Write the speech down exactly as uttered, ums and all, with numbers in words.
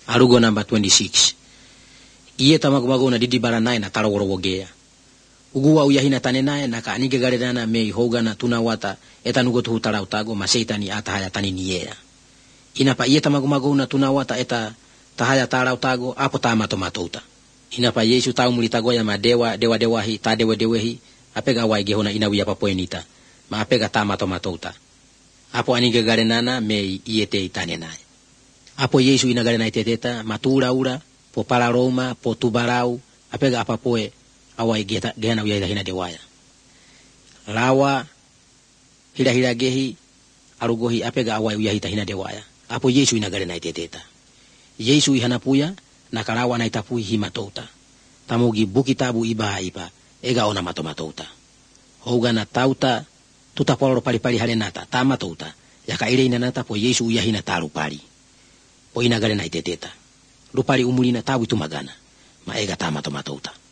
Arugo number twenty-six. Iye tamagumago na didi baranai na tarogorogea. Uguwa uyahina tanenae na kaanige garedana mei hoga na tunawata etanugo tu tarautago maseitani atahaya taniniea. Inapa iye tamagumago na tunawata eta tahaya tarautago apo tamato matouta. Inapa Yesu tau mulitagoya madewa dewa dewahi ta dewa dewehi apega waige hona inawi apa poenita ma apega tamato matouta. Apo anige garenana mei iye te tanenae. Apo Yesu inagarena iteteta matura ura po palaroma po tubarau apega apa poe awai geta gena uyahina hina dewaya. Lawa hila hila gehi arugohi apega awai uyahita hina dewaya. Apo Yesu inagarena iteteta. Yesu ihanapuya na karawa na itapui himatouta. Tamugi bukitabu ibaha iba ega ona matomatouta. Hoga na tauta tutapoloro pali-pali halenata tamatouta yaka ile inanata po Yesu uyahina tarupali. Po inagarena iteteta. Rupali umulina tabu tumagana ma ega tamatomatouta.